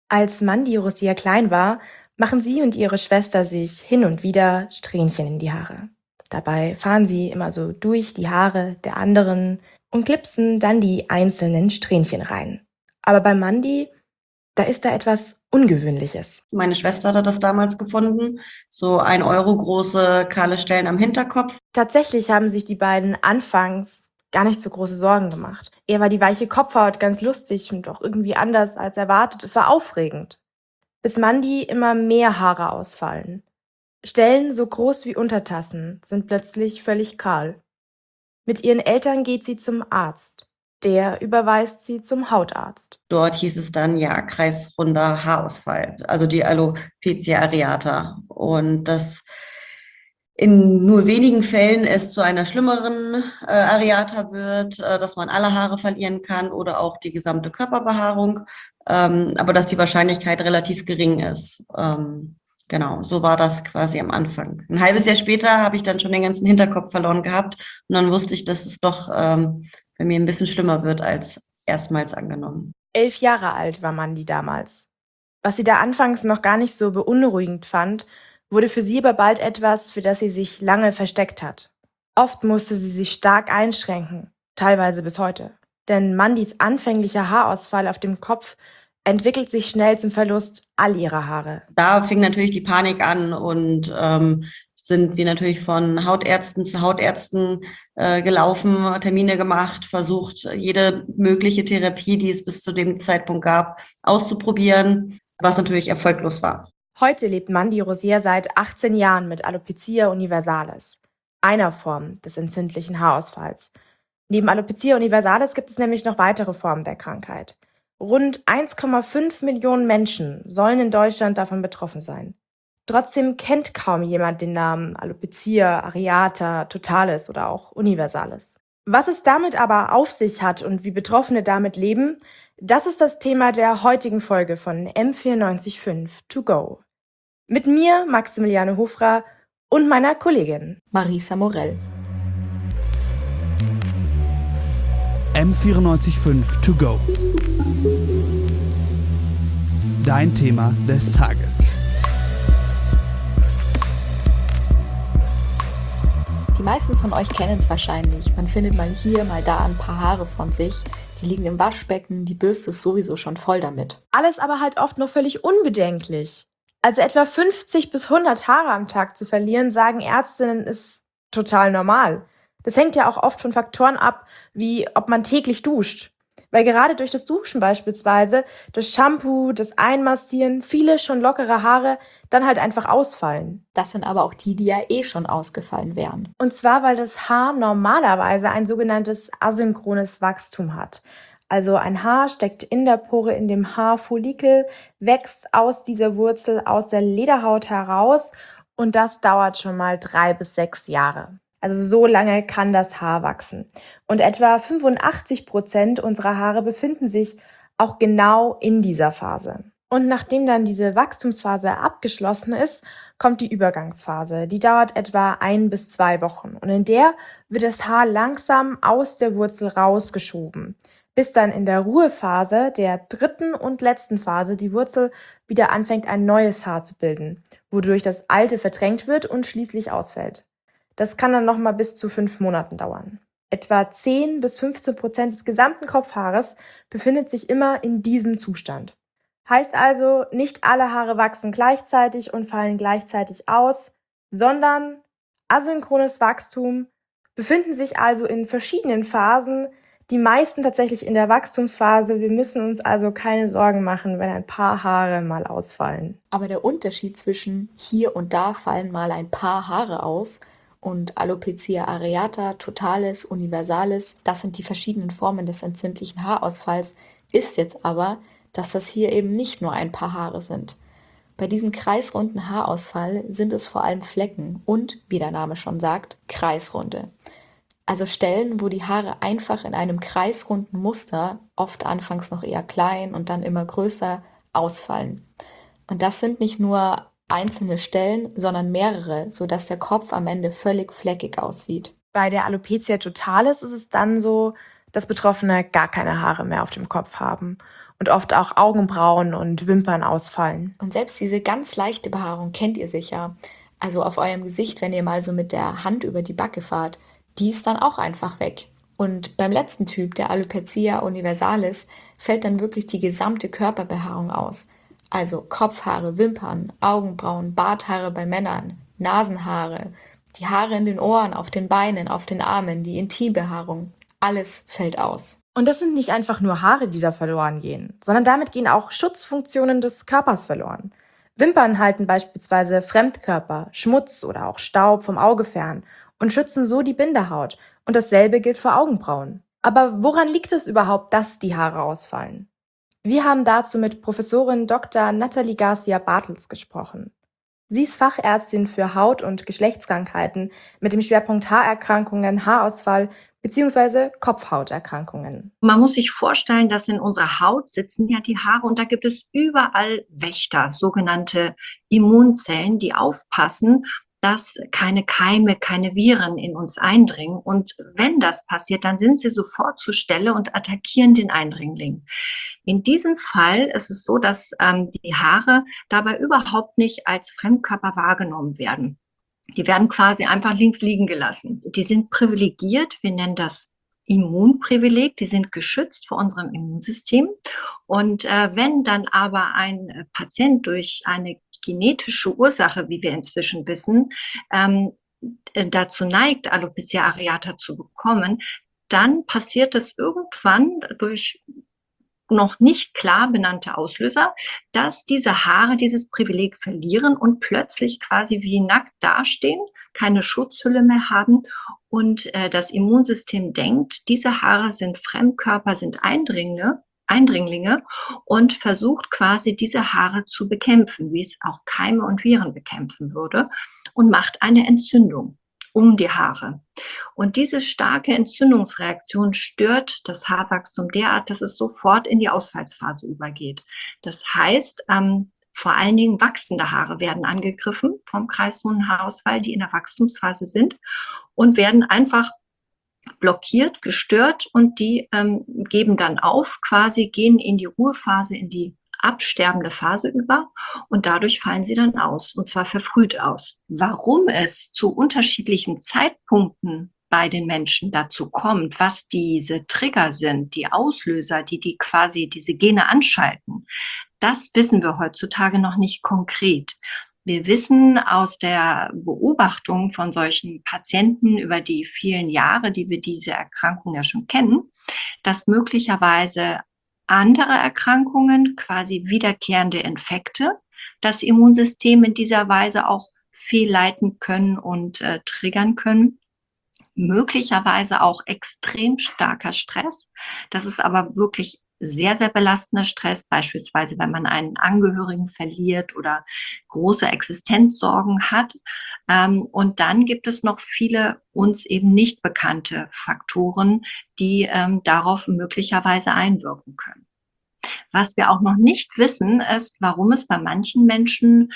Als Mandy Rosier klein war, machen sie und ihre Schwester sich hin und wieder Strähnchen in die Haare. Dabei fahren sie immer so durch die Haare der anderen und klipsen dann die einzelnen Strähnchen rein. Aber bei Mandy, da ist da etwas Ungewöhnliches. Meine Schwester hatte das damals gefunden, so 1 Euro große kahle Stellen am Hinterkopf. Tatsächlich haben sich die beiden anfangs gar nicht so große Sorgen gemacht. Eher war die weiche Kopfhaut ganz lustig und auch irgendwie anders als erwartet. Es war aufregend. Bis Mandy immer mehr Haare ausfallen. Stellen so groß wie Untertassen sind plötzlich völlig kahl. Mit ihren Eltern geht sie zum Arzt. Der überweist sie zum Hautarzt. Dort hieß es dann ja kreisrunder Haarausfall, also die Alopecia areata. Und das in nur wenigen Fällen es zu einer schlimmeren Areata wird, dass man alle Haare verlieren kann oder auch die gesamte Körperbehaarung, aber dass die Wahrscheinlichkeit relativ gering ist. Genau, so war das quasi am Anfang. Ein halbes Jahr später habe ich dann schon den ganzen Hinterkopf verloren gehabt und dann wusste ich, dass es doch bei mir ein bisschen schlimmer wird als erstmals angenommen. 11 Jahre alt war Mandy damals. Was sie da anfangs noch gar nicht so beunruhigend fand, wurde für sie aber bald etwas, für das sie sich lange versteckt hat. Oft musste sie sich stark einschränken, teilweise bis heute. Denn Mandys anfänglicher Haarausfall auf dem Kopf entwickelt sich schnell zum Verlust all ihrer Haare. Da fing natürlich die Panik an und sind wir natürlich von Hautärzten zu Hautärzten gelaufen, Termine gemacht, versucht, jede mögliche Therapie, die es bis zu dem Zeitpunkt gab, auszuprobieren, was natürlich erfolglos war. Heute lebt Mandy Rosier seit 18 Jahren mit Alopecia universalis, einer Form des entzündlichen Haarausfalls. Neben Alopecia universalis gibt es nämlich noch weitere Formen der Krankheit. Rund 1,5 Millionen Menschen sollen in Deutschland davon betroffen sein. Trotzdem kennt kaum jemand den Namen Alopecia areata, totalis oder auch universalis. Was es damit aber auf sich hat und wie Betroffene damit leben, das ist das Thema der heutigen Folge von M945 To Go. Mit mir, Maximiliane Hofra, und meiner Kollegin Marisa Morell. M945 To Go. Dein Thema des Tages. Die meisten von euch kennen es wahrscheinlich. Man findet mal hier, mal da ein paar Haare von sich. Die liegen im Waschbecken, die Bürste ist sowieso schon voll damit. Alles aber halt oft noch völlig unbedenklich. Also etwa 50 bis 100 Haare am Tag zu verlieren, sagen Ärztinnen, ist total normal. Das hängt ja auch oft von Faktoren ab, wie ob man täglich duscht. Weil gerade durch das Duschen beispielsweise, das Shampoo, das Einmassieren, viele schon lockere Haare dann halt einfach ausfallen. Das sind aber auch die, die ja eh schon ausgefallen wären. Und zwar, weil das Haar normalerweise ein sogenanntes asynchrones Wachstum hat. Also ein Haar steckt in der Pore in dem Haarfollikel, wächst aus dieser Wurzel, aus der Lederhaut heraus und das dauert schon mal 3 bis 6 Jahre. Also so lange kann das Haar wachsen. Und etwa 85% unserer Haare befinden sich auch genau in dieser Phase. Und nachdem dann diese Wachstumsphase abgeschlossen ist, kommt die Übergangsphase. Die dauert etwa 1 bis 2 Wochen. Und in der wird das Haar langsam aus der Wurzel rausgeschoben, bis dann in der Ruhephase, der 3. und letzten Phase, die Wurzel wieder anfängt, ein neues Haar zu bilden, wodurch das alte verdrängt wird und schließlich ausfällt. Das kann dann nochmal bis zu 5 Monaten dauern. Etwa 10 bis 15% des gesamten Kopfhaares befindet sich immer in diesem Zustand. Heißt also, nicht alle Haare wachsen gleichzeitig und fallen gleichzeitig aus, sondern asynchrones Wachstum befinden sich also in verschiedenen Phasen, die meisten tatsächlich in der Wachstumsphase. Wir müssen uns also keine Sorgen machen, wenn ein paar Haare mal ausfallen. Aber der Unterschied zwischen hier und da fallen mal ein paar Haare aus und Alopecia areata, totalis, universalis, das sind die verschiedenen Formen des entzündlichen Haarausfalls, ist jetzt aber, dass das hier eben nicht nur ein paar Haare sind. Bei diesem kreisrunden Haarausfall sind es vor allem Flecken und, wie der Name schon sagt, kreisrunde. Also Stellen, wo die Haare einfach in einem kreisrunden Muster, oft anfangs noch eher klein und dann immer größer, ausfallen. Und das sind nicht nur einzelne Stellen, sondern mehrere, sodass der Kopf am Ende völlig fleckig aussieht. Bei der Alopecia totalis ist es dann so, dass Betroffene gar keine Haare mehr auf dem Kopf haben. und oft auch Augenbrauen und Wimpern ausfallen. Und selbst diese ganz leichte Behaarung kennt ihr sicher. Also auf eurem Gesicht, wenn ihr mal so mit der Hand über die Backe fahrt, die ist dann auch einfach weg. Und beim letzten Typ, der Alopecia universalis, fällt dann wirklich die gesamte Körperbehaarung aus. Also Kopfhaare, Wimpern, Augenbrauen, Barthaare bei Männern, Nasenhaare, die Haare in den Ohren, auf den Beinen, auf den Armen, die Intimbehaarung. Alles fällt aus. Und das sind nicht einfach nur Haare, die da verloren gehen, sondern damit gehen auch Schutzfunktionen des Körpers verloren. Wimpern halten beispielsweise Fremdkörper, Schmutz oder auch Staub vom Auge fern und schützen so die Bindehaut. Und dasselbe gilt für Augenbrauen. Aber woran liegt es überhaupt, dass die Haare ausfallen? Wir haben dazu mit Professorin Dr. Nathalie Garcia-Bartels gesprochen. Sie ist Fachärztin für Haut- und Geschlechtskrankheiten mit dem Schwerpunkt Haarerkrankungen, Haarausfall bzw. Kopfhauterkrankungen. Man muss sich vorstellen, dass in unserer Haut sitzen ja die Haare und da gibt es überall Wächter, sogenannte Immunzellen, die aufpassen, dass keine Keime, keine Viren in uns eindringen. Und wenn das passiert, dann sind sie sofort zur Stelle und attackieren den Eindringling. In diesem Fall ist es so, dass die Haare dabei überhaupt nicht als Fremdkörper wahrgenommen werden. Die werden quasi einfach links liegen gelassen. Die sind privilegiert, wir nennen das Immunprivileg, die sind geschützt vor unserem Immunsystem. Und wenn dann aber ein Patient durch eine genetische Ursache, wie wir inzwischen wissen, dazu neigt, Alopecia areata zu bekommen, dann passiert es irgendwann durch noch nicht klar benannte Auslöser, dass diese Haare dieses Privileg verlieren und plötzlich quasi wie nackt dastehen, keine Schutzhülle mehr haben und das Immunsystem denkt, diese Haare sind Fremdkörper, sind Eindringlinge und versucht quasi diese Haare zu bekämpfen, wie es auch Keime und Viren bekämpfen würde und macht eine Entzündung um die Haare. Und diese starke Entzündungsreaktion stört das Haarwachstum derart, dass es sofort in die Ausfallsphase übergeht. Das heißt, vor allen Dingen wachsende Haare werden angegriffen vom kreisrunden Haarausfall, die in der Wachstumsphase sind und werden einfach blockiert, gestört und die geben dann auf, quasi gehen in die Ruhephase, in die absterbende Phase über und dadurch fallen sie dann aus, und zwar verfrüht aus. Warum es zu unterschiedlichen Zeitpunkten bei den Menschen dazu kommt, was diese Trigger sind, die Auslöser, die quasi diese Gene anschalten, das wissen wir heutzutage noch nicht konkret. Wir wissen aus der Beobachtung von solchen Patienten über die vielen Jahre, die wir diese Erkrankung ja schon kennen, dass möglicherweise andere Erkrankungen, quasi wiederkehrende Infekte, das Immunsystem in dieser Weise auch fehlleiten können und triggern können. Möglicherweise auch extrem starker Stress. Das ist aber wirklich sehr, sehr belastender Stress, beispielsweise wenn man einen Angehörigen verliert oder große Existenzsorgen hat. Und dann gibt es noch viele uns eben nicht bekannte Faktoren, die darauf möglicherweise einwirken können. Was wir auch noch nicht wissen, ist, warum es bei manchen Menschen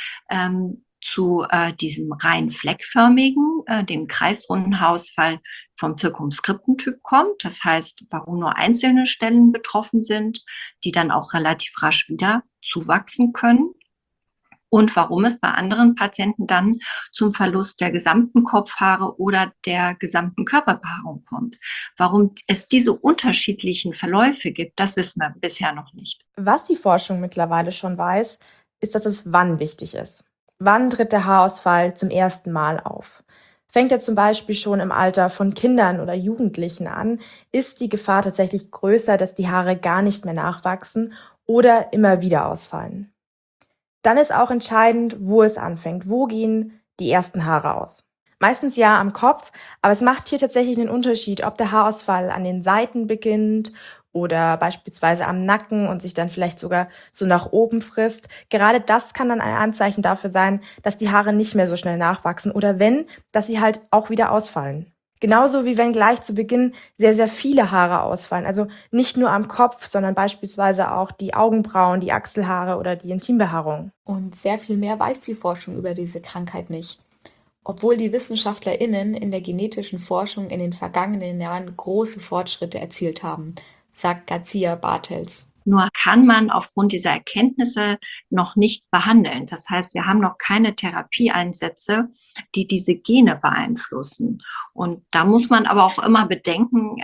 zu diesem rein fleckförmigen, dem kreisrunden Haarausfall vom Zirkumskriptentyp kommt. Das heißt, warum nur einzelne Stellen betroffen sind, die dann auch relativ rasch wieder zuwachsen können. Und warum es bei anderen Patienten dann zum Verlust der gesamten Kopfhaare oder der gesamten Körperbehaarung kommt. Warum es diese unterschiedlichen Verläufe gibt, das wissen wir bisher noch nicht. Was die Forschung mittlerweile schon weiß, ist, dass es wann wichtig ist. Wann tritt der Haarausfall zum ersten Mal auf? Fängt er zum Beispiel schon im Alter von Kindern oder Jugendlichen an, ist die Gefahr tatsächlich größer, dass die Haare gar nicht mehr nachwachsen oder immer wieder ausfallen. Dann ist auch entscheidend, wo es anfängt. Wo gehen die ersten Haare aus? Meistens ja am Kopf, aber es macht hier tatsächlich einen Unterschied, ob der Haarausfall an den Seiten beginnt oder beispielsweise am Nacken und sich dann vielleicht sogar so nach oben frisst. Gerade das kann dann ein Anzeichen dafür sein, dass die Haare nicht mehr so schnell nachwachsen oder wenn, dass sie halt auch wieder ausfallen. Genauso wie wenn gleich zu Beginn sehr, sehr viele Haare ausfallen. Also nicht nur am Kopf, sondern beispielsweise auch die Augenbrauen, die Achselhaare oder die Intimbehaarung. Und sehr viel mehr weiß die Forschung über diese Krankheit nicht. Obwohl die WissenschaftlerInnen in der genetischen Forschung in den vergangenen Jahren große Fortschritte erzielt haben, sagt Garcia-Bartels. Nur kann man aufgrund dieser Erkenntnisse noch nicht behandeln. Das heißt, wir haben noch keine Therapieeinsätze, die diese Gene beeinflussen. Und da muss man aber auch immer bedenken,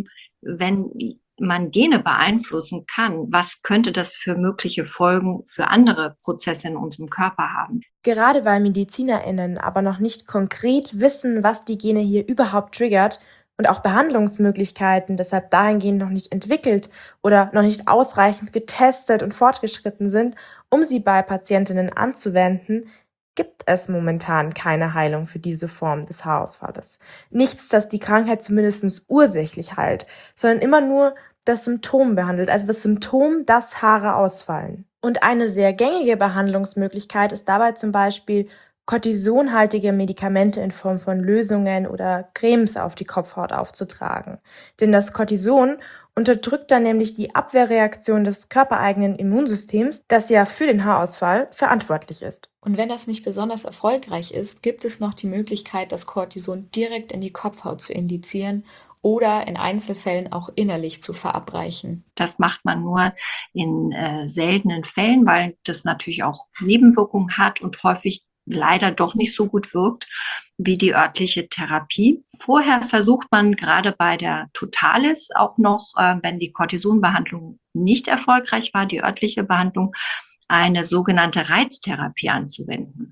wenn man Gene beeinflussen kann, was könnte das für mögliche Folgen für andere Prozesse in unserem Körper haben? Gerade weil MedizinerInnen aber noch nicht konkret wissen, was die Gene hier überhaupt triggert und auch Behandlungsmöglichkeiten deshalb dahingehend noch nicht entwickelt oder noch nicht ausreichend getestet und fortgeschritten sind, um sie bei Patientinnen anzuwenden, gibt es momentan keine Heilung für diese Form des Haarausfalles. Nichts, das die Krankheit zumindest ursächlich heilt, sondern immer nur das Symptom behandelt, also das Symptom, dass Haare ausfallen. Und eine sehr gängige Behandlungsmöglichkeit ist dabei zum Beispiel, kortisonhaltige Medikamente in Form von Lösungen oder Cremes auf die Kopfhaut aufzutragen. Denn das Cortison unterdrückt dann nämlich die Abwehrreaktion des körpereigenen Immunsystems, das ja für den Haarausfall verantwortlich ist. Und wenn das nicht besonders erfolgreich ist, gibt es noch die Möglichkeit, das Cortison direkt in die Kopfhaut zu injizieren oder in Einzelfällen auch innerlich zu verabreichen. Das macht man nur in seltenen Fällen, weil das natürlich auch Nebenwirkungen hat und häufig leider doch nicht so gut wirkt wie die örtliche Therapie. Vorher versucht man gerade bei der Totalis auch noch, wenn die Cortisonbehandlung nicht erfolgreich war, die örtliche Behandlung, eine sogenannte Reiztherapie anzuwenden.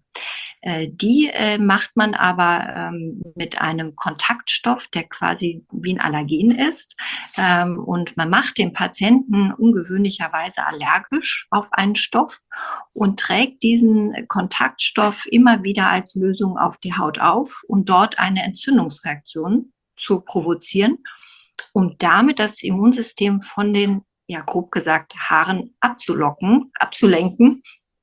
Die macht man aber mit einem Kontaktstoff, der quasi wie ein Allergen ist. Und man macht den Patienten ungewöhnlicherweise allergisch auf einen Stoff und trägt diesen Kontaktstoff immer wieder als Lösung auf die Haut auf, um dort eine Entzündungsreaktion zu provozieren, um damit das Immunsystem von den, ja grob gesagt, Haaren abzulenken,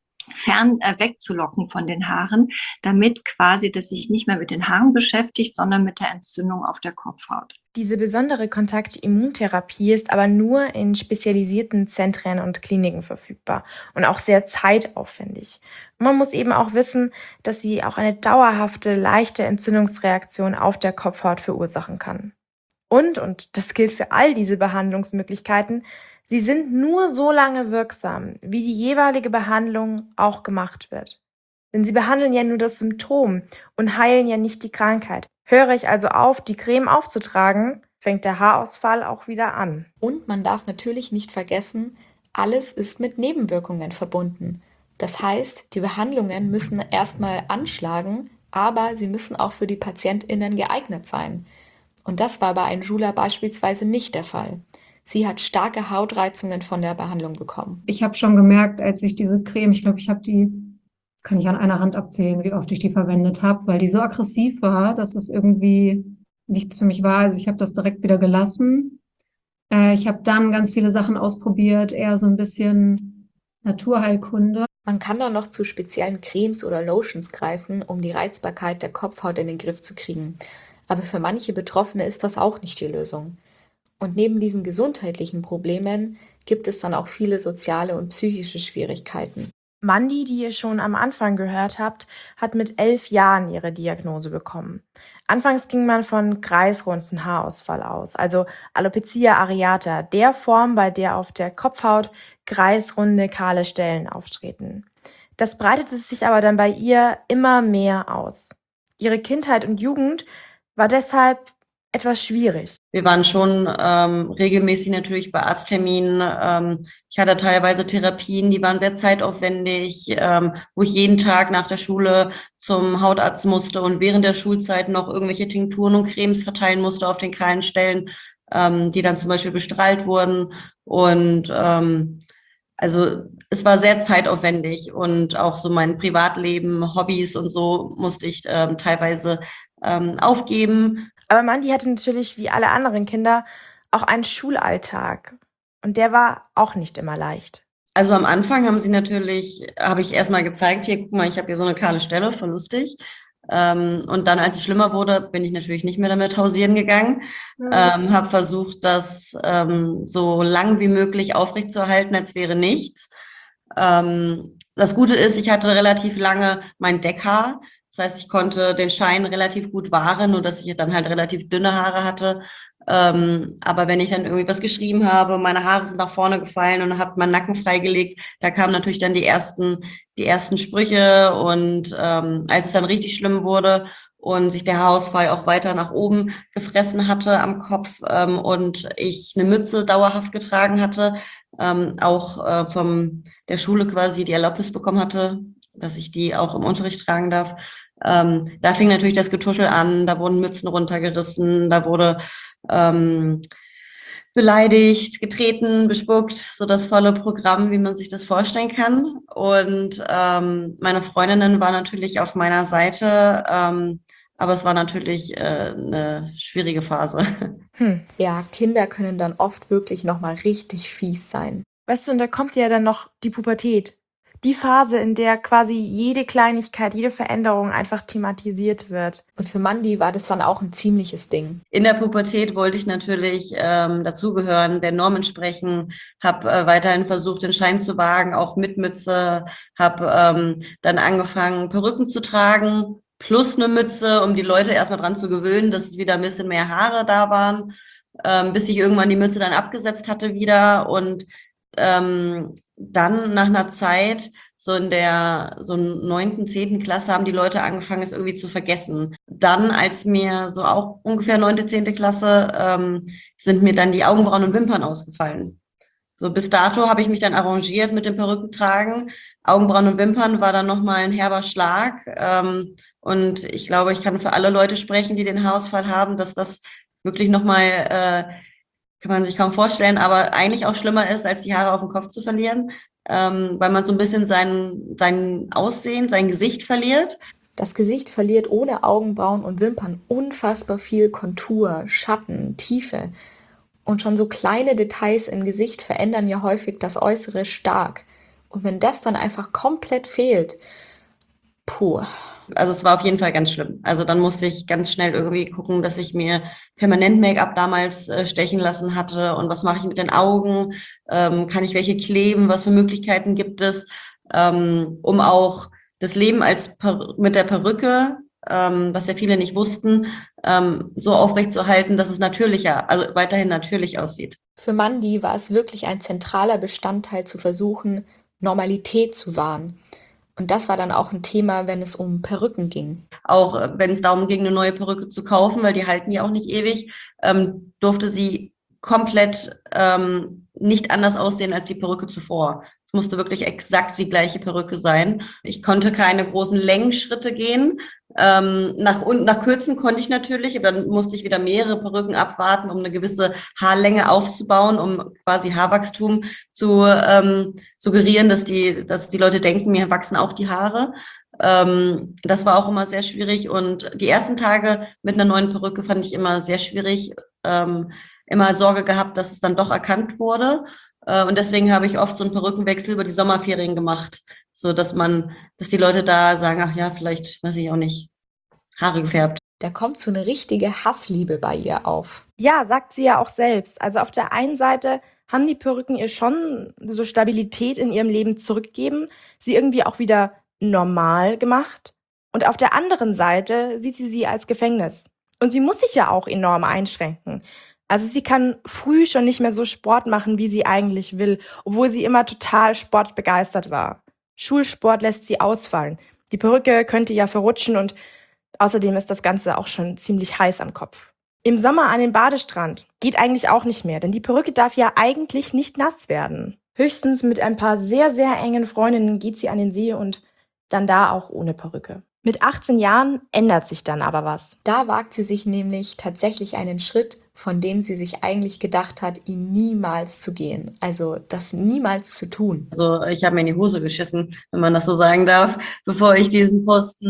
wegzulocken von den Haaren, damit quasi das sich nicht mehr mit den Haaren beschäftigt, sondern mit der Entzündung auf der Kopfhaut. Diese besondere Kontaktimmuntherapie ist aber nur in spezialisierten Zentren und Kliniken verfügbar und auch sehr zeitaufwendig. Und man muss eben auch wissen, dass sie auch eine dauerhafte, leichte Entzündungsreaktion auf der Kopfhaut verursachen kann. Und das gilt für all diese Behandlungsmöglichkeiten, sie sind nur so lange wirksam, wie die jeweilige Behandlung auch gemacht wird. Denn sie behandeln ja nur das Symptom und heilen ja nicht die Krankheit. Höre ich also auf, die Creme aufzutragen, fängt der Haarausfall auch wieder an. Und man darf natürlich nicht vergessen, alles ist mit Nebenwirkungen verbunden. Das heißt, die Behandlungen müssen erstmal anschlagen, aber sie müssen auch für die PatientInnen geeignet sein. Und das war bei Anjula beispielsweise nicht der Fall. Sie hat starke Hautreizungen von der Behandlung bekommen. Ich habe schon gemerkt, als ich diese Creme, ich glaube, ich habe die, das kann ich an einer Hand abzählen, wie oft ich die verwendet habe, weil die so aggressiv war, dass es irgendwie nichts für mich war. Also ich habe das direkt wieder gelassen. Ich habe dann ganz viele Sachen ausprobiert, eher so ein bisschen Naturheilkunde. Man kann dann noch zu speziellen Cremes oder Lotions greifen, um die Reizbarkeit der Kopfhaut in den Griff zu kriegen. Aber für manche Betroffene ist das auch nicht die Lösung. Und neben diesen gesundheitlichen Problemen gibt es dann auch viele soziale und psychische Schwierigkeiten. Mandy, die ihr schon am Anfang gehört habt, hat mit 11 Jahren ihre Diagnose bekommen. Anfangs ging man von kreisrunden Haarausfall aus, also Alopecia areata, der Form, bei der auf der Kopfhaut kreisrunde, kahle Stellen auftreten. Das breitete sich aber dann bei ihr immer mehr aus. Ihre Kindheit und Jugend war deshalb etwas schwierig. Wir waren schon regelmäßig natürlich bei Arztterminen. Ich hatte teilweise Therapien, die waren sehr zeitaufwendig, wo ich jeden Tag nach der Schule zum Hautarzt musste und während der Schulzeit noch irgendwelche Tinkturen und Cremes verteilen musste auf den kahlen Stellen, die dann zum Beispiel bestrahlt wurden. Und also es war sehr zeitaufwendig und auch so mein Privatleben, Hobbys und so musste ich teilweise aufgeben. Aber Mandy hatte natürlich wie alle anderen Kinder auch einen Schulalltag und der war auch nicht immer leicht. Also am Anfang habe ich erstmal gezeigt, hier, guck mal, ich habe hier so eine kahle Stelle, voll lustig. Und dann, als es schlimmer wurde, bin ich natürlich nicht mehr damit hausieren gegangen. Habe versucht, das so lang wie möglich aufrechtzuerhalten, als wäre nichts. Das Gute ist, ich hatte relativ lange mein Deckhaar. Das heißt, ich konnte den Schein relativ gut wahren, nur dass ich dann halt relativ dünne Haare hatte. Aber wenn ich dann irgendwie was geschrieben habe, meine Haare sind nach vorne gefallen und habe meinen Nacken freigelegt, da kamen natürlich dann die ersten Sprüche. Und als es dann richtig schlimm wurde und sich der Haarausfall auch weiter nach oben gefressen hatte am Kopf, und ich eine Mütze dauerhaft getragen hatte, auch von der Schule quasi die Erlaubnis bekommen hatte, dass ich die auch im Unterricht tragen darf. Da fing natürlich das Getuschel an, da wurden Mützen runtergerissen, da wurde beleidigt, getreten, bespuckt, so das volle Programm, wie man sich das vorstellen kann. Und meine Freundinnen waren natürlich auf meiner Seite, aber es war natürlich eine schwierige Phase. Ja, Kinder können dann oft wirklich nochmal richtig fies sein. Weißt du, und da kommt ja dann noch die Pubertät. Die Phase, in der quasi jede Kleinigkeit, jede Veränderung einfach thematisiert wird. Und für Mandy war das dann auch ein ziemliches Ding. In der Pubertät wollte ich natürlich dazugehören, der Norm entsprechen, habe weiterhin versucht, den Schein zu wagen, auch mit Mütze, habe dann angefangen, Perücken zu tragen, plus eine Mütze, um die Leute erstmal dran zu gewöhnen, dass es wieder ein bisschen mehr Haare da waren, bis ich irgendwann die Mütze dann abgesetzt hatte wieder. Und dann nach einer Zeit, so in der so 9., 10. Klasse, haben die Leute angefangen, es irgendwie zu vergessen. Dann, als mir so auch ungefähr 9., 10. Klasse, sind mir dann die Augenbrauen und Wimpern ausgefallen. So bis dato habe ich mich dann arrangiert mit dem Perückentragen. Augenbrauen und Wimpern war dann nochmal ein herber Schlag. Und ich glaube, ich kann für alle Leute sprechen, die den Haarausfall haben, dass das wirklich nochmal, kann man sich kaum vorstellen, aber eigentlich auch schlimmer ist, als die Haare auf dem Kopf zu verlieren, weil man so ein bisschen sein Aussehen, sein Gesicht verliert. Das Gesicht verliert ohne Augenbrauen und Wimpern unfassbar viel Kontur, Schatten, Tiefe. Und schon so kleine Details im Gesicht verändern ja häufig das Äußere stark. Und wenn das dann einfach komplett fehlt, puh. Also es war auf jeden Fall ganz schlimm. Also dann musste ich ganz schnell irgendwie gucken, dass ich mir permanent Make-up damals stechen lassen hatte. Und was mache ich mit den Augen? Kann ich welche kleben? Was für Möglichkeiten gibt es? Um auch das Leben mit der Perücke, was ja viele nicht wussten, so aufrechtzuerhalten, dass es natürlicher, also weiterhin natürlich aussieht. Für Mandy war es wirklich ein zentraler Bestandteil zu versuchen, Normalität zu wahren. Und das war dann auch ein Thema, wenn es um Perücken ging. Auch wenn es darum ging, eine neue Perücke zu kaufen, weil die halten ja auch nicht ewig, durfte sie komplett nicht anders aussehen als die Perücke zuvor. Es musste wirklich exakt die gleiche Perücke sein. Ich konnte keine großen Längenschritte gehen. Nach Kürzen konnte ich natürlich, aber dann musste ich wieder mehrere Perücken abwarten, um eine gewisse Haarlänge aufzubauen, um quasi Haarwachstum zu suggerieren, dass die Leute denken, mir wachsen auch die Haare. Das war auch immer sehr schwierig. Und die ersten Tage mit einer neuen Perücke fand ich immer sehr schwierig. Immer Sorge gehabt, dass es dann doch erkannt wurde. Und deswegen habe ich oft so einen Perückenwechsel über die Sommerferien gemacht, so dass die Leute da sagen, ach ja, vielleicht, weiß ich auch nicht, Haare gefärbt. Da kommt so eine richtige Hassliebe bei ihr auf. Ja, sagt sie ja auch selbst. Also auf der einen Seite haben die Perücken ihr schon so Stabilität in ihrem Leben zurückgegeben, sie irgendwie auch wieder normal gemacht. Und auf der anderen Seite sieht sie als Gefängnis. Und sie muss sich ja auch enorm einschränken. Also sie kann früh schon nicht mehr so Sport machen, wie sie eigentlich will, obwohl sie immer total sportbegeistert war. Schulsport lässt sie ausfallen. Die Perücke könnte ja verrutschen und außerdem ist das Ganze auch schon ziemlich heiß am Kopf. Im Sommer an den Badestrand geht eigentlich auch nicht mehr, denn die Perücke darf ja eigentlich nicht nass werden. Höchstens mit ein paar sehr, sehr engen Freundinnen geht sie an den See und dann da auch ohne Perücke. Mit 18 Jahren ändert sich dann aber was. Da wagt sie sich nämlich tatsächlich einen Schritt, von dem sie sich eigentlich gedacht hat, ihn niemals zu gehen. Also das niemals zu tun. Also ich habe mir in die Hose geschissen, wenn man das so sagen darf, bevor ich diesen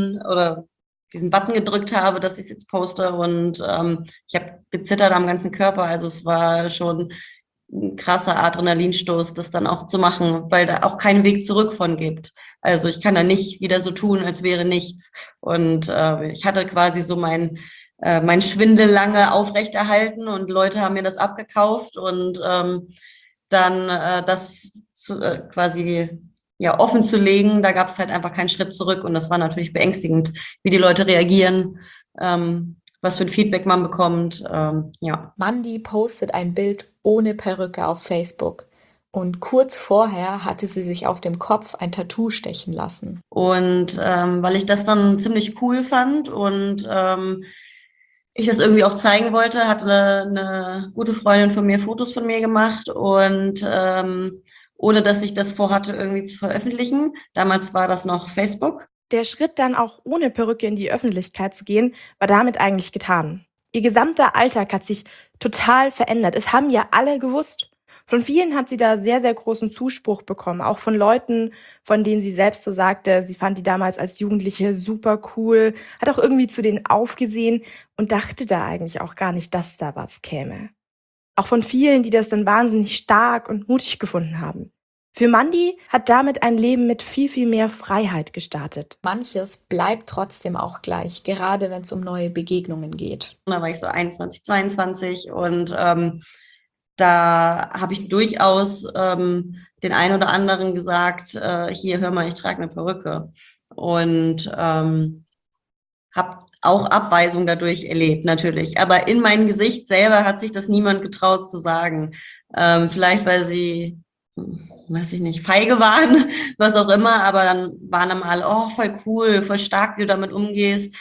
Button gedrückt habe, dass ich es jetzt poste. Und ich habe gezittert am ganzen Körper. Also es war schon ein krasser Adrenalinstoß, das dann auch zu machen, weil da auch keinen Weg zurück von gibt. Also ich kann da nicht wieder so tun, als wäre nichts. Und ich hatte quasi so mein Schwindel lange aufrechterhalten und Leute haben mir das abgekauft und dann quasi ja offen zu legen, da gab es halt einfach keinen Schritt zurück und das war natürlich beängstigend, wie die Leute reagieren. was für ein Feedback man bekommt. Ja. Mandy postet ein Bild ohne Perücke auf Facebook. Und kurz vorher hatte sie sich auf dem Kopf ein Tattoo stechen lassen. Und weil ich das dann ziemlich cool fand und ich das irgendwie auch zeigen wollte, hatte eine gute Freundin von mir Fotos von mir gemacht und ohne dass ich das vorhatte, irgendwie zu veröffentlichen. Damals war das noch Facebook. Der Schritt dann auch ohne Perücke in die Öffentlichkeit zu gehen, war damit eigentlich getan. Ihr gesamter Alltag hat sich total verändert. Es haben ja alle gewusst. Von vielen hat sie da sehr, sehr großen Zuspruch bekommen. Auch von Leuten, von denen sie selbst so sagte, sie fand die damals als Jugendliche super cool, hat auch irgendwie zu denen aufgesehen und dachte da eigentlich auch gar nicht, dass da was käme. Auch von vielen, die das dann wahnsinnig stark und mutig gefunden haben. Für Mandy hat damit ein Leben mit viel, viel mehr Freiheit gestartet. Manches bleibt trotzdem auch gleich, gerade wenn es um neue Begegnungen geht. Da war ich so 21, 22 und da habe ich durchaus den einen oder anderen gesagt, hier, hör mal, ich trage eine Perücke. Und habe auch Abweisung dadurch erlebt, natürlich. Aber in mein Gesicht selber hat sich das niemand getraut zu sagen. Vielleicht, weil sie, weiß ich nicht, feige waren, was auch immer. Aber dann waren dann alle, oh, voll cool, voll stark, wie du damit umgehst.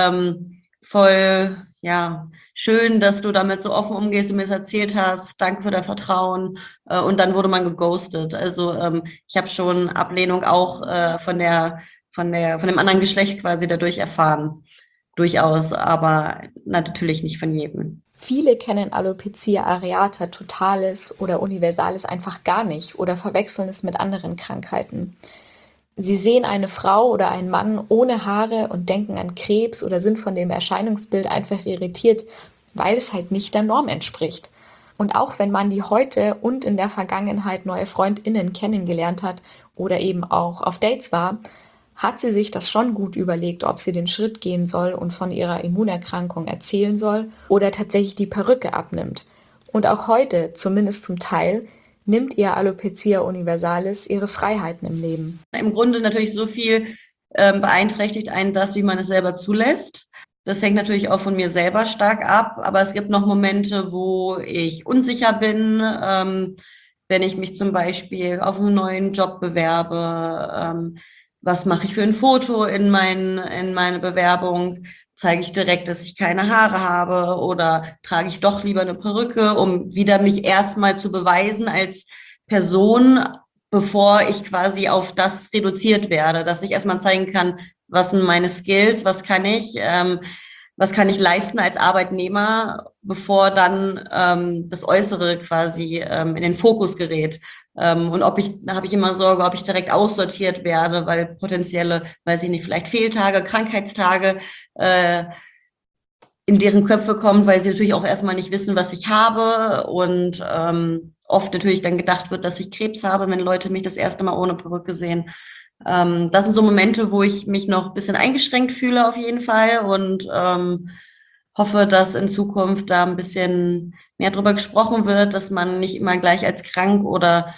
Voll, ja, schön, dass du damit so offen umgehst und mir das erzählt hast. Danke für dein Vertrauen. Und dann wurde man geghostet. Also ich habe schon Ablehnung auch von dem anderen Geschlecht quasi dadurch erfahren. Durchaus, aber natürlich nicht von jedem. Viele kennen Alopecia areata totalis oder universalis einfach gar nicht oder verwechseln es mit anderen Krankheiten. Sie sehen eine Frau oder einen Mann ohne Haare und denken an Krebs oder sind von dem Erscheinungsbild einfach irritiert, weil es halt nicht der Norm entspricht. Und auch wenn Mandy heute und in der Vergangenheit neue FreundInnen kennengelernt hat oder eben auch auf Dates war, hat sie sich das schon gut überlegt, ob sie den Schritt gehen soll und von ihrer Immunerkrankung erzählen soll oder tatsächlich die Perücke abnimmt. Und auch heute, zumindest zum Teil, nimmt ihr Alopecia universalis ihre Freiheiten im Leben. Im Grunde natürlich so viel beeinträchtigt einen das, wie man es selber zulässt. Das hängt natürlich auch von mir selber stark ab, aber es gibt noch Momente, wo ich unsicher bin, wenn ich mich zum Beispiel auf einen neuen Job bewerbe. Was mache ich für ein Foto in meine Bewerbung? Zeige ich direkt, dass ich keine Haare habe oder trage ich doch lieber eine Perücke, um wieder mich erstmal zu beweisen als Person, bevor ich quasi auf das reduziert werde, dass ich erstmal zeigen kann, was sind meine Skills, was kann ich leisten als Arbeitnehmer, bevor dann das Äußere quasi in den Fokus gerät. Und da habe ich immer Sorge, ob ich direkt aussortiert werde, weil potenzielle, weiß ich nicht, vielleicht Fehltage, Krankheitstage in deren Köpfe kommt, weil sie natürlich auch erstmal nicht wissen, was ich habe und oft natürlich dann gedacht wird, dass ich Krebs habe, wenn Leute mich das erste Mal ohne Perücke sehen. Das sind so Momente, wo ich mich noch ein bisschen eingeschränkt fühle auf jeden Fall und hoffe, dass in Zukunft da ein bisschen mehr drüber gesprochen wird, dass man nicht immer gleich als krank oder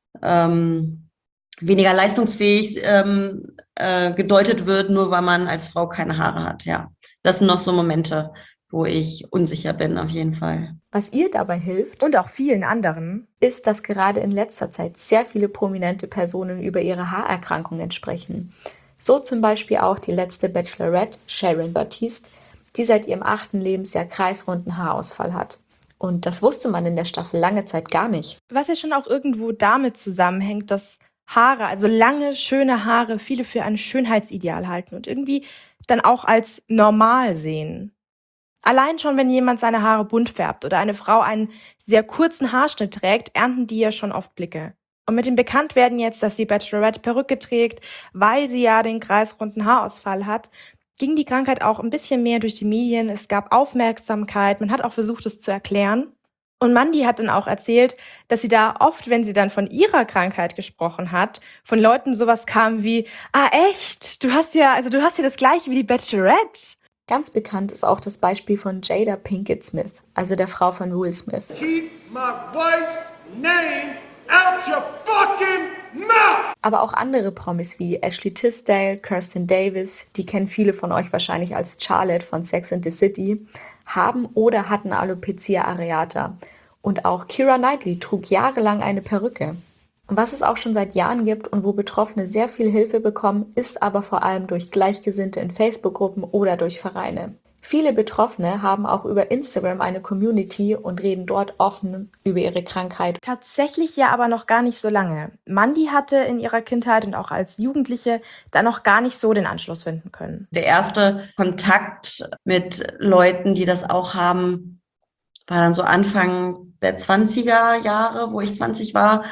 weniger leistungsfähig gedeutet wird, nur weil man als Frau keine Haare hat. Ja, das sind noch so Momente, wo ich unsicher bin, auf jeden Fall. Was ihr dabei hilft Und auch vielen anderen. ist, dass gerade in letzter Zeit sehr viele prominente Personen über ihre Haarerkrankungen sprechen. So zum Beispiel auch die letzte Bachelorette, Sharon Batiste, die seit ihrem 8. Lebensjahr kreisrunden Haarausfall hat. Und das wusste man in der Staffel lange Zeit gar nicht. Was ja schon auch irgendwo damit zusammenhängt, dass Haare, also lange, schöne Haare, viele für ein Schönheitsideal halten und irgendwie dann auch als normal sehen. Allein schon, wenn jemand seine Haare bunt färbt oder eine Frau einen sehr kurzen Haarschnitt trägt, ernten die ja schon oft Blicke. Und mit dem Bekanntwerden jetzt, dass die Bachelorette Perücke trägt, weil sie ja den kreisrunden Haarausfall hat, ging die Krankheit auch ein bisschen mehr durch die Medien. Es gab Aufmerksamkeit, man hat auch versucht, es zu erklären. Und Mandy hat dann auch erzählt, dass sie da oft, wenn sie dann von ihrer Krankheit gesprochen hat, von Leuten sowas kam wie, ah echt, du hast ja das gleiche wie die Bachelorette. Ganz bekannt ist auch das Beispiel von Jada Pinkett Smith, also der Frau von Will Smith. Keep my wife's name out your fucking mouth! Aber auch andere Promis wie Ashley Tisdale, Kirsten Davis, die kennen viele von euch wahrscheinlich als Charlotte von Sex and the City, haben oder hatten Alopecia areata. Und auch Keira Knightley trug jahrelang eine Perücke. Was es auch schon seit Jahren gibt und wo Betroffene sehr viel Hilfe bekommen, ist aber vor allem durch Gleichgesinnte in Facebook-Gruppen oder durch Vereine. Viele Betroffene haben auch über Instagram eine Community und reden dort offen über ihre Krankheit. Tatsächlich ja aber noch gar nicht so lange. Mandy hatte in ihrer Kindheit und auch als Jugendliche da noch gar nicht so den Anschluss finden können. Der erste Kontakt mit Leuten, die das auch haben, war dann so Anfang der 20er Jahre, wo ich 20 war.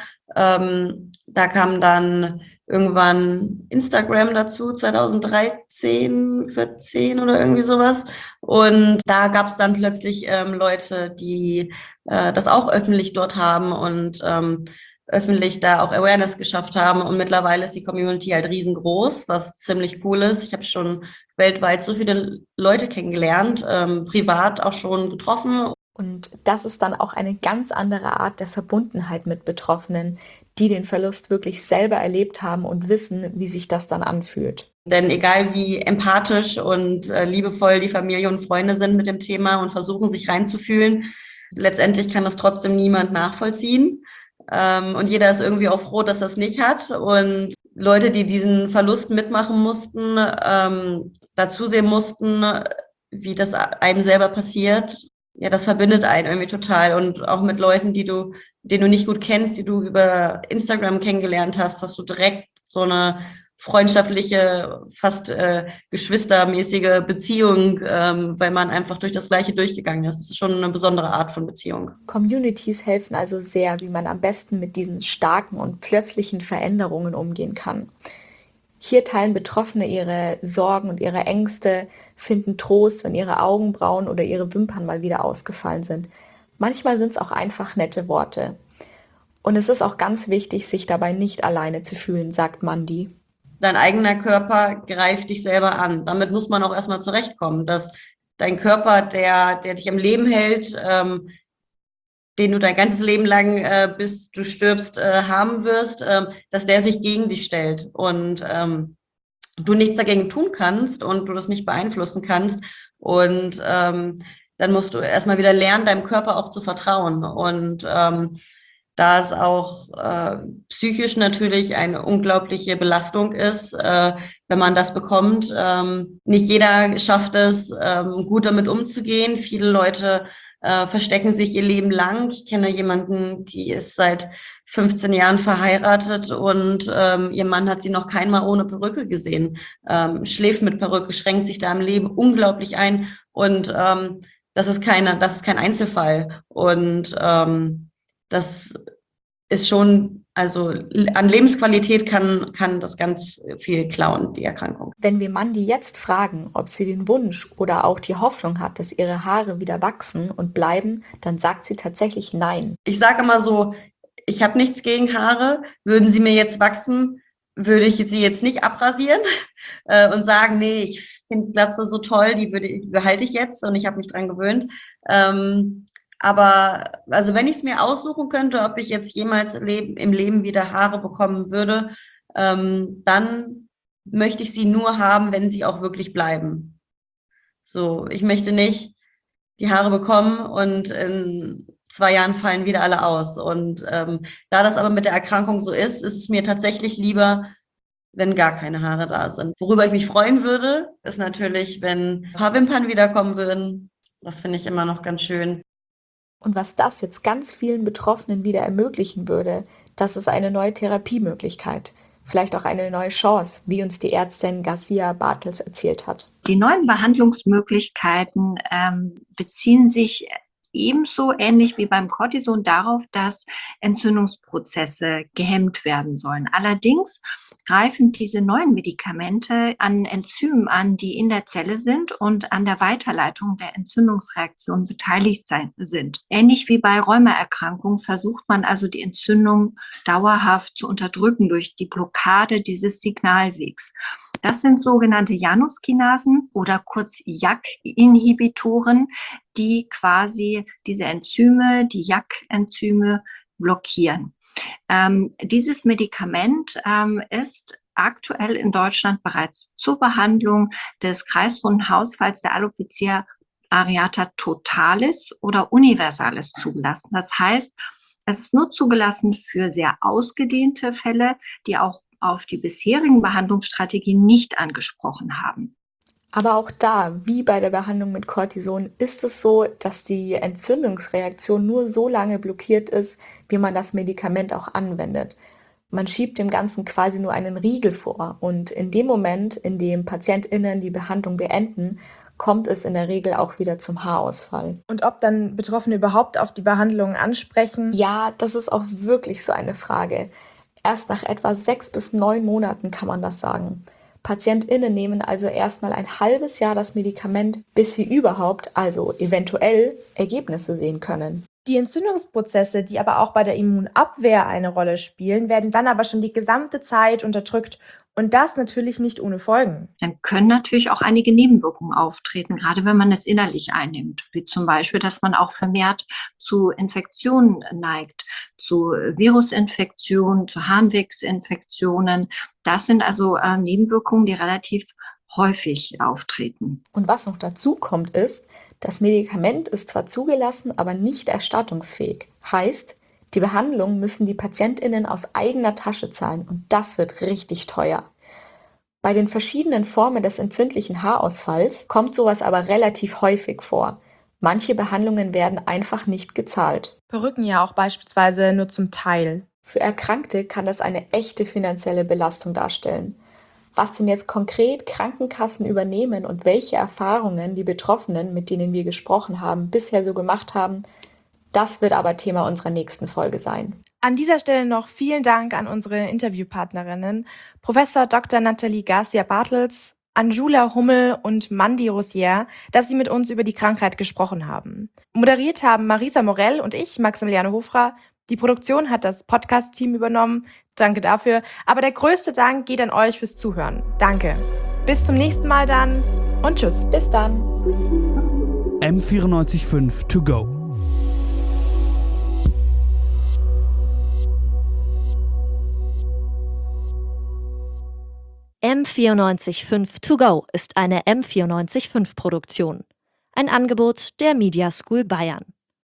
Da kam dann irgendwann Instagram dazu, 2013, 14 oder irgendwie sowas. Und da gab es dann plötzlich Leute, die das auch öffentlich dort haben und öffentlich da auch Awareness geschafft haben. Und mittlerweile ist die Community halt riesengroß, was ziemlich cool ist. Ich habe schon weltweit so viele Leute kennengelernt, privat auch schon getroffen. Und das ist dann auch eine ganz andere Art der Verbundenheit mit Betroffenen, die den Verlust wirklich selber erlebt haben und wissen, wie sich das dann anfühlt. Denn egal wie empathisch und liebevoll die Familie und Freunde sind mit dem Thema und versuchen, sich reinzufühlen, letztendlich kann das trotzdem niemand nachvollziehen. Und jeder ist irgendwie auch froh, dass er es nicht hat. Und Leute, die diesen Verlust mitmachen mussten, dazu sehen mussten, wie das einem selber passiert, ja, das verbindet einen irgendwie total. Und auch mit Leuten, den du nicht gut kennst, die du über Instagram kennengelernt hast, hast du direkt so eine freundschaftliche, fast geschwistermäßige Beziehung, weil man einfach durch das Gleiche durchgegangen ist. Das ist schon eine besondere Art von Beziehung. Communities helfen also sehr, wie man am besten mit diesen starken und plötzlichen Veränderungen umgehen kann. Hier teilen Betroffene ihre Sorgen und ihre Ängste, finden Trost, wenn ihre Augenbrauen oder ihre Wimpern mal wieder ausgefallen sind. Manchmal sind es auch einfach nette Worte. Und es ist auch ganz wichtig, sich dabei nicht alleine zu fühlen, sagt Mandy. Dein eigener Körper greift dich selber an. Damit muss man auch erstmal zurechtkommen, dass dein Körper, der dich am Leben hält, den du dein ganzes Leben lang, bis du stirbst, haben wirst, dass der sich gegen dich stellt und du nichts dagegen tun kannst und du das nicht beeinflussen kannst. Und dann musst du erstmal wieder lernen, deinem Körper auch zu vertrauen. Und da es auch psychisch natürlich eine unglaubliche Belastung ist, wenn man das bekommt. Nicht jeder schafft es, gut damit umzugehen. Viele Leute verstecken sich ihr Leben lang. Ich kenne jemanden, die ist seit 15 Jahren verheiratet und ihr Mann hat sie noch keinmal ohne Perücke gesehen, schläft mit Perücke, schränkt sich da im Leben unglaublich ein und das ist kein Einzelfall und das ist schon, also an Lebensqualität kann das ganz viel klauen, die Erkrankung. Wenn wir Mandy jetzt fragen, ob sie den Wunsch oder auch die Hoffnung hat, dass ihre Haare wieder wachsen und bleiben, dann sagt sie tatsächlich nein. Ich sage immer so, ich habe nichts gegen Haare. Würden sie mir jetzt wachsen, würde ich sie jetzt nicht abrasieren und sagen, nee, ich finde Glatze so toll, die behalte ich jetzt und ich habe mich dran gewöhnt. Aber also wenn ich es mir aussuchen könnte, ob ich jetzt jemals im Leben wieder Haare bekommen würde, dann möchte ich sie nur haben, wenn sie auch wirklich bleiben. So, ich möchte nicht die Haare bekommen und in 2 Jahren fallen wieder alle aus. Und da das aber mit der Erkrankung so ist es mir tatsächlich lieber, wenn gar keine Haare da sind. Worüber ich mich freuen würde, ist natürlich, wenn ein paar Wimpern wiederkommen würden. Das finde ich immer noch ganz schön. Und was das jetzt ganz vielen Betroffenen wieder ermöglichen würde, das ist eine neue Therapiemöglichkeit. Vielleicht auch eine neue Chance, wie uns die Ärztin Garcia Bartels erzählt hat. Die neuen Behandlungsmöglichkeiten beziehen sich ebenso ähnlich wie beim Cortison darauf, dass Entzündungsprozesse gehemmt werden sollen. Allerdings greifen diese neuen Medikamente an Enzymen an, die in der Zelle sind und an der Weiterleitung der Entzündungsreaktion beteiligt sind. Ähnlich wie bei Rheumaerkrankungen versucht man also die Entzündung dauerhaft zu unterdrücken durch die Blockade dieses Signalwegs. Das sind sogenannte Januskinasen oder kurz JAK-Inhibitoren, die quasi diese Enzyme, die JAK-Enzyme, blockieren. Dieses Medikament ist aktuell in Deutschland bereits zur Behandlung des kreisrunden Haarausfalls der Alopecia areata totalis oder universalis zugelassen. Das heißt, es ist nur zugelassen für sehr ausgedehnte Fälle, die auch auf die bisherigen Behandlungsstrategien nicht angesprochen haben. Aber auch da, wie bei der Behandlung mit Cortison, ist es so, dass die Entzündungsreaktion nur so lange blockiert ist, wie man das Medikament auch anwendet. Man schiebt dem Ganzen quasi nur einen Riegel vor und in dem Moment, in dem PatientInnen die Behandlung beenden, kommt es in der Regel auch wieder zum Haarausfall. Und ob dann Betroffene überhaupt auf die Behandlungen ansprechen? Ja, das ist auch wirklich so eine Frage. Erst nach etwa 6 bis 9 Monaten kann man das sagen. PatientInnen nehmen also erstmal ein halbes Jahr das Medikament, bis sie überhaupt, also eventuell, Ergebnisse sehen können. Die Entzündungsprozesse, die aber auch bei der Immunabwehr eine Rolle spielen, werden dann aber schon die gesamte Zeit unterdrückt. Und das natürlich nicht ohne Folgen. Dann können natürlich auch einige Nebenwirkungen auftreten, gerade wenn man es innerlich einnimmt, wie zum Beispiel, dass man auch vermehrt zu Infektionen neigt, zu Virusinfektionen, zu Harnwegsinfektionen. Das sind also Nebenwirkungen, die relativ häufig auftreten. Und was noch dazu kommt, ist, das Medikament ist zwar zugelassen, aber nicht erstattungsfähig. Heißt, die Behandlung müssen die PatientInnen aus eigener Tasche zahlen und das wird richtig teuer. Bei den verschiedenen Formen des entzündlichen Haarausfalls kommt sowas aber relativ häufig vor. Manche Behandlungen werden einfach nicht gezahlt. Perücken ja auch beispielsweise nur zum Teil. Für Erkrankte kann das eine echte finanzielle Belastung darstellen. Was denn jetzt konkret Krankenkassen übernehmen und welche Erfahrungen die Betroffenen, mit denen wir gesprochen haben, bisher so gemacht haben, das wird aber Thema unserer nächsten Folge sein. An dieser Stelle noch vielen Dank an unsere Interviewpartnerinnen, Professor Dr. Nathalie Garcia-Bartels, Anjula Hummel und Mandy Rosier, dass sie mit uns über die Krankheit gesprochen haben. Moderiert haben Marisa Morell und ich, Maximiliane Hofra. Die Produktion hat das Podcast-Team übernommen. Danke dafür. Aber der größte Dank geht an euch fürs Zuhören. Danke. Bis zum nächsten Mal dann und tschüss. Bis dann. M945 to go. M945 to go ist eine M945-Produktion. Ein Angebot der Media School Bayern.